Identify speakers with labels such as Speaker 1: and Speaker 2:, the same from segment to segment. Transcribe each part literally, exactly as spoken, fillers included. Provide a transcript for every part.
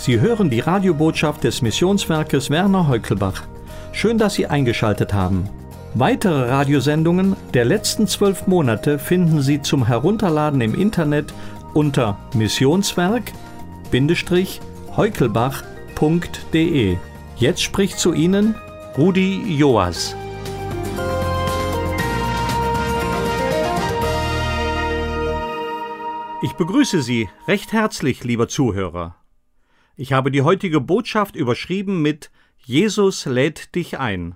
Speaker 1: Sie hören die Radiobotschaft des Missionswerkes Werner Heukelbach. Schön, dass Sie eingeschaltet haben. Weitere Radiosendungen der letzten zwölf Monate finden Sie zum Herunterladen im Internet unter missionswerk-heukelbach punkt de. Jetzt spricht zu Ihnen Rudi Joas. Ich begrüße Sie recht herzlich, lieber Zuhörer. Ich habe die heutige Botschaft überschrieben mit Jesus lädt dich ein.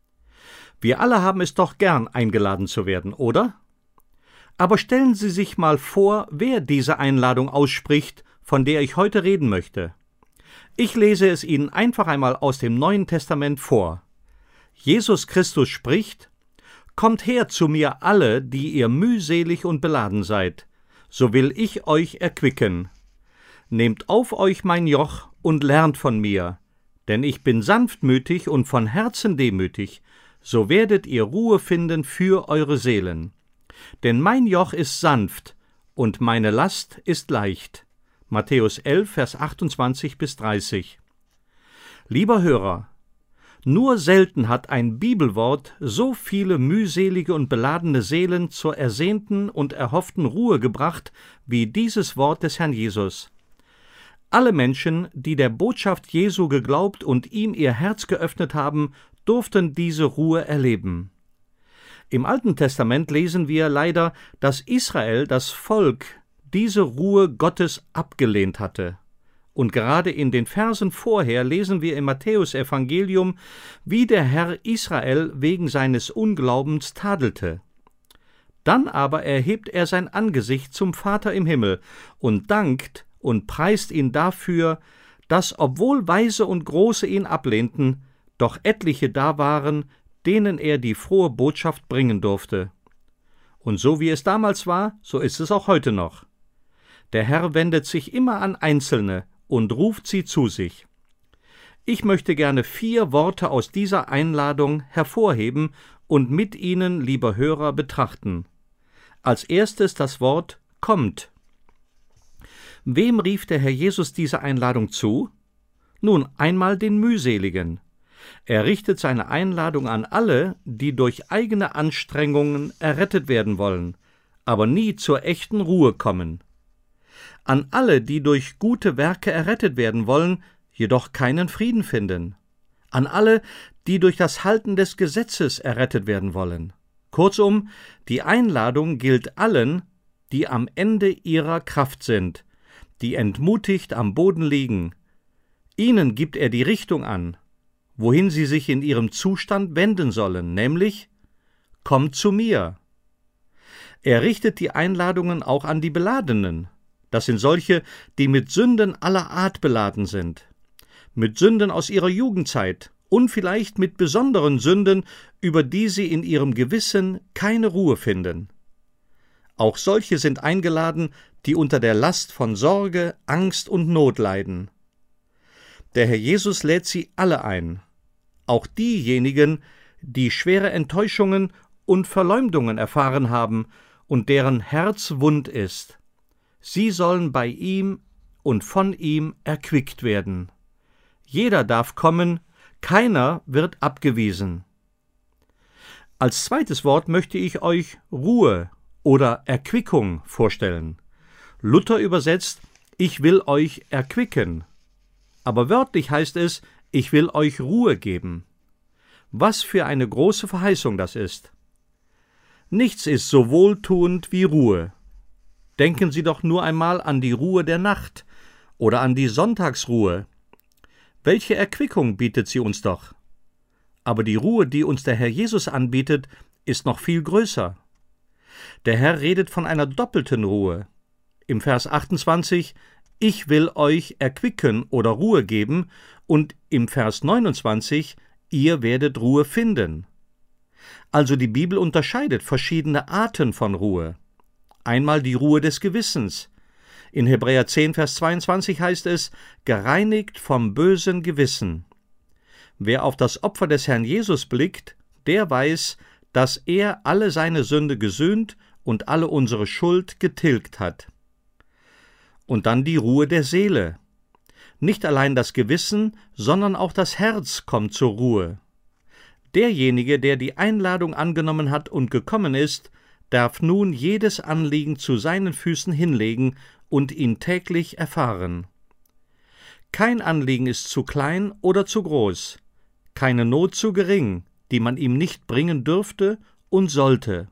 Speaker 1: Wir alle haben es doch gern, eingeladen zu werden, oder? Aber stellen Sie sich mal vor, wer diese Einladung ausspricht, von der ich heute reden möchte. Ich lese es Ihnen einfach einmal aus dem Neuen Testament vor. Jesus Christus spricht: Kommt her zu mir alle, die ihr mühselig und beladen seid, so will ich euch erquicken. Nehmt auf euch mein Joch und lernt von mir, denn ich bin sanftmütig und von Herzen demütig, so werdet ihr Ruhe finden für eure Seelen. Denn mein Joch ist sanft und meine Last ist leicht. Matthäus elf, Vers achtundzwanzig bis dreißig. Lieber Hörer, nur selten hat ein Bibelwort so viele mühselige und beladene Seelen zur ersehnten und erhofften Ruhe gebracht wie dieses Wort des Herrn Jesus. Alle Menschen, die der Botschaft Jesu geglaubt und ihm ihr Herz geöffnet haben, durften diese Ruhe erleben. Im Alten Testament lesen wir leider, dass Israel, das Volk, diese Ruhe Gottes abgelehnt hatte. Und gerade in den Versen vorher lesen wir im Matthäusevangelium, wie der Herr Israel wegen seines Unglaubens tadelte. Dann aber erhebt er sein Angesicht zum Vater im Himmel und dankt und preist ihn dafür, dass, obwohl Weise und Große ihn ablehnten, doch etliche da waren, denen er die frohe Botschaft bringen durfte. Und so wie es damals war, so ist es auch heute noch. Der Herr wendet sich immer an Einzelne und ruft sie zu sich. Ich möchte gerne vier Worte aus dieser Einladung hervorheben und mit Ihnen, lieber Hörer, betrachten. Als erstes das Wort kommt. Wem rief der Herr Jesus diese Einladung zu? Nun, einmal den Mühseligen. Er richtet seine Einladung an alle, die durch eigene Anstrengungen errettet werden wollen, aber nie zur echten Ruhe kommen. An alle, die durch gute Werke errettet werden wollen, jedoch keinen Frieden finden. An alle, die durch das Halten des Gesetzes errettet werden wollen. Kurzum, die Einladung gilt allen, die am Ende ihrer Kraft sind, die entmutigt am Boden liegen. Ihnen gibt er die Richtung an, wohin sie sich in ihrem Zustand wenden sollen, nämlich: Kommt zu mir. Er richtet die Einladungen auch an die Beladenen. Das sind solche, die mit Sünden aller Art beladen sind, mit Sünden aus ihrer Jugendzeit und vielleicht mit besonderen Sünden, über die sie in ihrem Gewissen keine Ruhe finden. Auch solche sind eingeladen, die unter der Last von Sorge, Angst und Not leiden. Der Herr Jesus lädt sie alle ein, auch diejenigen, die schwere Enttäuschungen und Verleumdungen erfahren haben und deren Herz wund ist. Sie sollen bei ihm und von ihm erquickt werden. Jeder darf kommen, keiner wird abgewiesen. Als zweites Wort möchte ich euch Ruhe oder Erquickung vorstellen. Luther übersetzt: Ich will euch erquicken. Aber wörtlich heißt es: Ich will euch Ruhe geben. Was für eine große Verheißung das ist. Nichts ist so wohltuend wie Ruhe. Denken Sie doch nur einmal an die Ruhe der Nacht oder an die Sonntagsruhe. Welche Erquickung bietet sie uns doch? Aber die Ruhe, die uns der Herr Jesus anbietet, ist noch viel größer. Der Herr redet von einer doppelten Ruhe. Im Vers achtundzwanzig: Ich will euch erquicken oder Ruhe geben, und im Vers neunundzwanzig: Ihr werdet Ruhe finden. Also die Bibel unterscheidet verschiedene Arten von Ruhe. Einmal die Ruhe des Gewissens. In Hebräer zehn, Vers zweiundzwanzig heißt es: gereinigt vom bösen Gewissen. Wer auf das Opfer des Herrn Jesus blickt, der weiß, dass er alle seine Sünde gesühnt und alle unsere Schuld getilgt hat. Und dann die Ruhe der Seele. Nicht allein das Gewissen, sondern auch das Herz kommt zur Ruhe. Derjenige, der die Einladung angenommen hat und gekommen ist, darf nun jedes Anliegen zu seinen Füßen hinlegen und ihn täglich erfahren. Kein Anliegen ist zu klein oder zu groß, keine Not zu gering, die man ihm nicht bringen dürfte und sollte.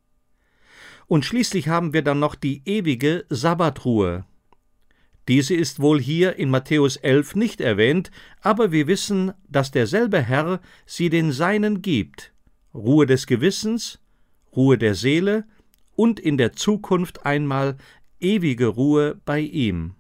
Speaker 1: Und schließlich haben wir dann noch die ewige Sabbatruhe. Diese ist wohl hier in Matthäus elf nicht erwähnt, aber wir wissen, dass derselbe Herr sie den Seinen gibt. Ruhe des Gewissens, Ruhe der Seele und in der Zukunft einmal ewige Ruhe bei ihm.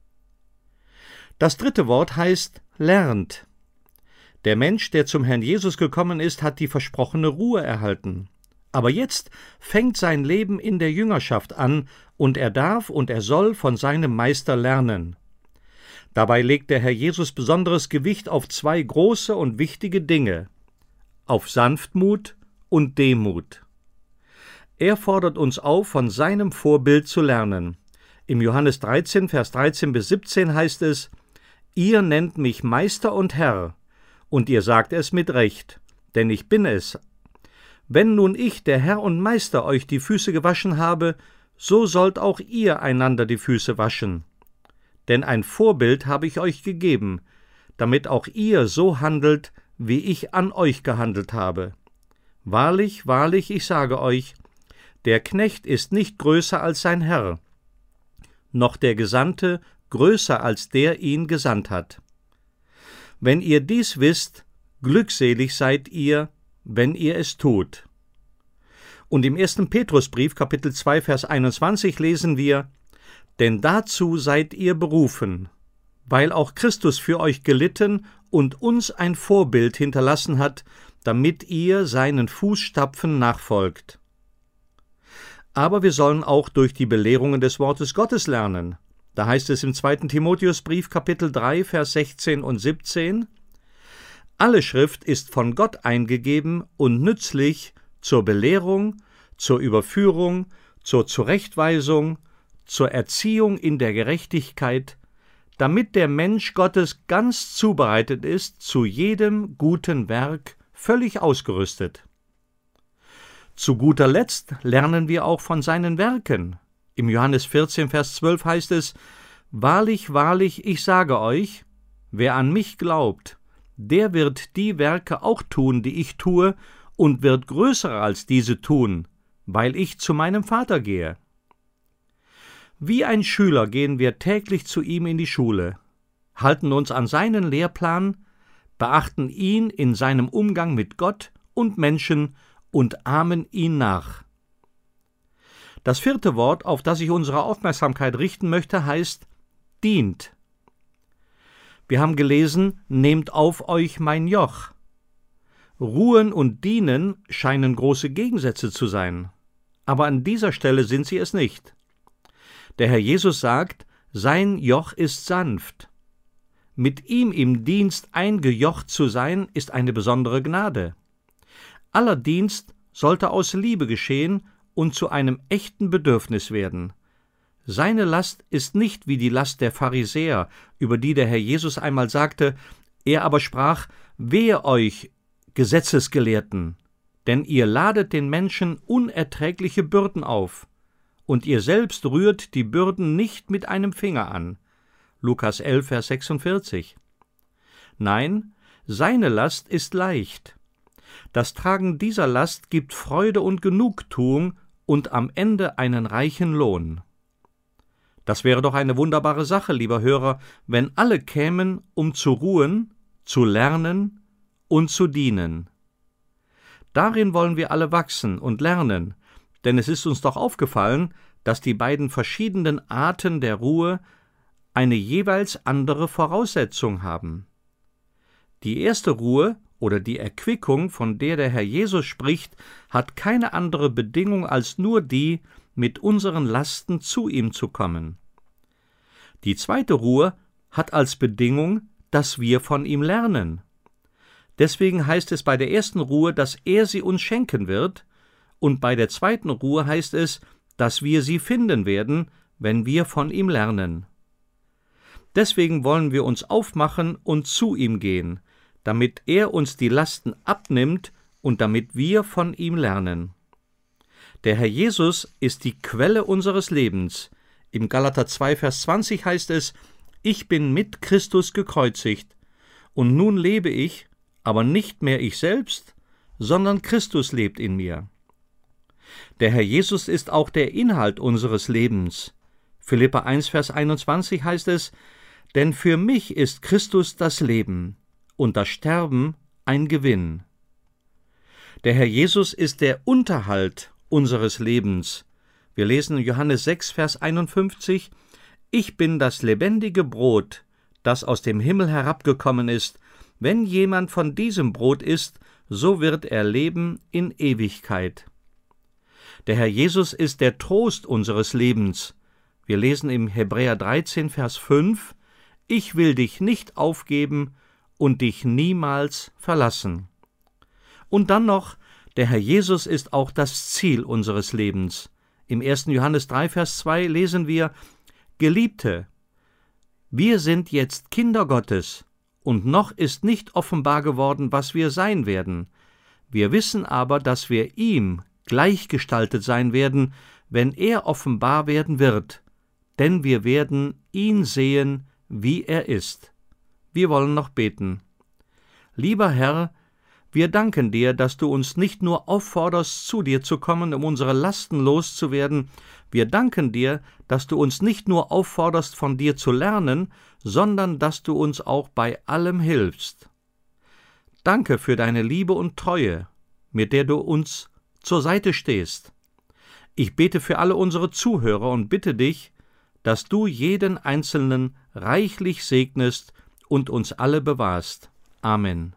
Speaker 1: Das dritte Wort heißt lernt. Der Mensch, der zum Herrn Jesus gekommen ist, hat die versprochene Ruhe erhalten. Aber jetzt fängt sein Leben in der Jüngerschaft an, und er darf und er soll von seinem Meister lernen. Dabei legt der Herr Jesus besonderes Gewicht auf zwei große und wichtige Dinge: auf Sanftmut und Demut. Er fordert uns auf, von seinem Vorbild zu lernen. Im Johannes dreizehn, Vers dreizehn bis siebzehn heißt es: Ihr nennt mich Meister und Herr, und ihr sagt es mit Recht, denn ich bin es. Wenn nun ich, der Herr und Meister, euch die Füße gewaschen habe, so sollt auch ihr einander die Füße waschen. Denn ein Vorbild habe ich euch gegeben, damit auch ihr so handelt, wie ich an euch gehandelt habe. Wahrlich, wahrlich, ich sage euch, der Knecht ist nicht größer als sein Herr, noch der Gesandte größer als der ihn gesandt hat. Wenn ihr dies wisst, glückselig seid ihr, wenn ihr es tut. Und im ersten Petrusbrief, Kapitel zwei, Vers einundzwanzig lesen wir: Denn dazu seid ihr berufen, weil auch Christus für euch gelitten und uns ein Vorbild hinterlassen hat, damit ihr seinen Fußstapfen nachfolgt. Aber wir sollen auch durch die Belehrungen des Wortes Gottes lernen. Da heißt es im zweiten Timotheusbrief, Kapitel drei, Vers sechzehn und siebzehn: Alle Schrift ist von Gott eingegeben und nützlich zur Belehrung, zur Überführung, zur Zurechtweisung, zur Erziehung in der Gerechtigkeit, damit der Mensch Gottes ganz zubereitet ist, zu jedem guten Werk völlig ausgerüstet. Zu guter Letzt lernen wir auch von seinen Werken. Im Johannes vierzehn, Vers zwölf heißt es: Wahrlich, wahrlich, ich sage euch, wer an mich glaubt, der wird die Werke auch tun, die ich tue, und wird größere als diese tun, weil ich zu meinem Vater gehe. Wie ein Schüler gehen wir täglich zu ihm in die Schule, halten uns an seinen Lehrplan, beachten ihn in seinem Umgang mit Gott und Menschen und ahmen ihn nach. Das vierte Wort, auf das ich unsere Aufmerksamkeit richten möchte, heißt dient. Wir haben gelesen: Nehmt auf euch mein Joch. Ruhen und Dienen scheinen große Gegensätze zu sein, aber an dieser Stelle sind sie es nicht. Der Herr Jesus sagt, sein Joch ist sanft. Mit ihm im Dienst eingejocht zu sein, ist eine besondere Gnade. Aller Dienst sollte aus Liebe geschehen und zu einem echten Bedürfnis werden. Seine Last ist nicht wie die Last der Pharisäer, über die der Herr Jesus einmal sagte, er aber sprach: Wehe euch, Gesetzesgelehrten, denn ihr ladet den Menschen unerträgliche Bürden auf, und ihr selbst rührt die Bürden nicht mit einem Finger an. Lukas elf, Vers sechsundvierzig. Nein, seine Last ist leicht. Das Tragen dieser Last gibt Freude und Genugtuung und am Ende einen reichen Lohn. Das wäre doch eine wunderbare Sache, lieber Hörer, wenn alle kämen, um zu ruhen, zu lernen und zu dienen. Darin wollen wir alle wachsen und lernen, denn es ist uns doch aufgefallen, dass die beiden verschiedenen Arten der Ruhe eine jeweils andere Voraussetzung haben. Die erste Ruhe oder die Erquickung, von der der Herr Jesus spricht, hat keine andere Bedingung als nur die, mit unseren Lasten zu ihm zu kommen. Die zweite Ruhe hat als Bedingung, dass wir von ihm lernen. Deswegen heißt es bei der ersten Ruhe, dass er sie uns schenken wird, und bei der zweiten Ruhe heißt es, dass wir sie finden werden, wenn wir von ihm lernen. Deswegen wollen wir uns aufmachen und zu ihm gehen, damit er uns die Lasten abnimmt und damit wir von ihm lernen. Der Herr Jesus ist die Quelle unseres Lebens. Im Galater zwei, Vers zwanzig heißt es: Ich bin mit Christus gekreuzigt, und nun lebe ich, aber nicht mehr ich selbst, sondern Christus lebt in mir. Der Herr Jesus ist auch der Inhalt unseres Lebens. Philipper eins, Vers einundzwanzig heißt es: Denn für mich ist Christus das Leben und das Sterben ein Gewinn. Der Herr Jesus ist der Unterhalt unseres Lebens. Wir lesen in Johannes sechs, Vers einundfünfzig: Ich bin das lebendige Brot, das aus dem Himmel herabgekommen ist. Wenn jemand von diesem Brot isst, so wird er leben in Ewigkeit. Der Herr Jesus ist der Trost unseres Lebens. Wir lesen im Hebräer dreizehn, Vers fünf: Ich will dich nicht aufgeben und dich niemals verlassen. Und dann noch: Der Herr Jesus ist auch das Ziel unseres Lebens. Im ersten Johannes drei, Vers zwei lesen wir: Geliebte, wir sind jetzt Kinder Gottes, und noch ist nicht offenbar geworden, was wir sein werden. Wir wissen aber, dass wir ihm gleichgestaltet sein werden, wenn er offenbar werden wird, denn wir werden ihn sehen, wie er ist. Wir wollen noch beten. Lieber Herr, wir danken dir, dass du uns nicht nur aufforderst, zu dir zu kommen, um unsere Lasten loszuwerden. Wir danken dir, dass du uns nicht nur aufforderst, von dir zu lernen, sondern dass du uns auch bei allem hilfst. Danke für deine Liebe und Treue, mit der du uns zur Seite stehst. Ich bete für alle unsere Zuhörer und bitte dich, dass du jeden Einzelnen reichlich segnest und uns alle bewahrst. Amen.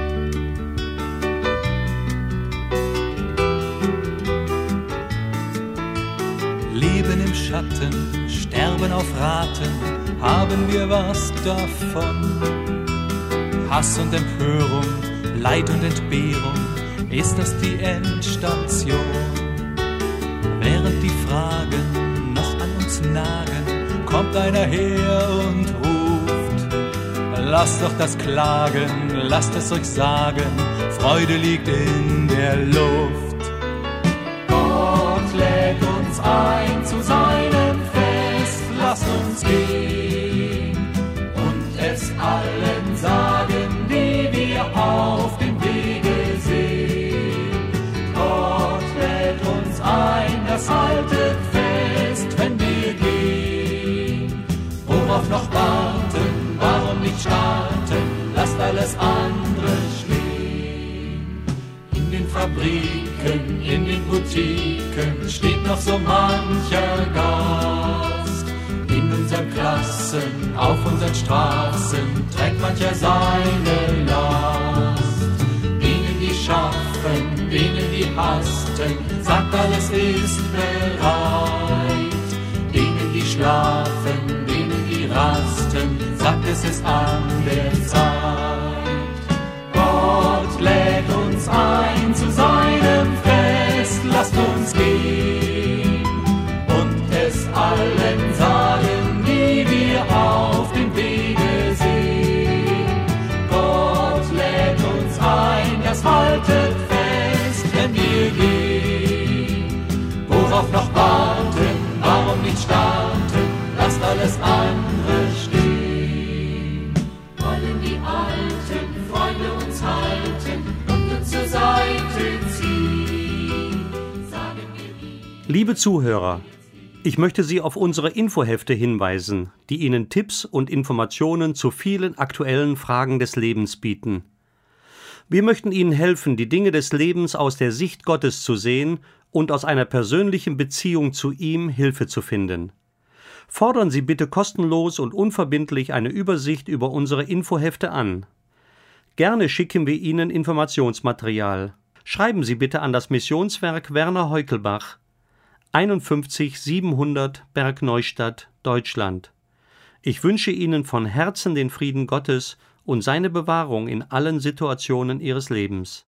Speaker 2: Leben im Schatten, sterben auf Raten, haben wir was davon. Hass und Empörung, Leid und Entbehrung, ist das die Endstation? Während die Fragen noch an uns nagen, kommt einer her und ruft: Lasst doch das Klagen, lasst es euch sagen, Freude liegt in der Luft. Gott lädt uns ein zu seinem Fest, lasst uns gehen und es allen sagen, die wir auf dem Wege sehen. Gott lädt uns ein, das haltet fest, wenn wir gehen. Worauf noch warten, warum nicht starten, lasst alles andere stehen. In den Fabriken, in den Butiken steht noch so mancher Gast. In unseren Klassen, auf unseren Straßen trägt mancher seine Last. Denen, die schaffen, denen, die hasten, sagt, alles ist bereit. Denen, die schlafen, denen, die rasten, sagt, es ist an der Zeit. Gott lädt uns ein zu seinem Fest, lasst uns gehen und es allen sagen, die wir auf dem Wege sehen. Gott lädt uns ein, das haltet fest, wenn wir gehen. Worauf noch warten, warum nicht starten, lasst alles andere stehen. Wollen die alten Freunde uns halten und uns zur Seite ziehen, sagen wir ihnen.
Speaker 3: Liebe Zuhörer, ich möchte Sie auf unsere Infohefte hinweisen, die Ihnen Tipps und Informationen zu vielen aktuellen Fragen des Lebens bieten. Wir möchten Ihnen helfen, die Dinge des Lebens aus der Sicht Gottes zu sehen und aus einer persönlichen Beziehung zu ihm Hilfe zu finden. Fordern Sie bitte kostenlos und unverbindlich eine Übersicht über unsere Infohefte an. Gerne schicken wir Ihnen Informationsmaterial. Schreiben Sie bitte an das Missionswerk Werner Heukelbach, einundfünfzig siebenhundert Bergneustadt, Deutschland. Ich wünsche Ihnen von Herzen den Frieden Gottes und seine Bewahrung in allen Situationen Ihres Lebens.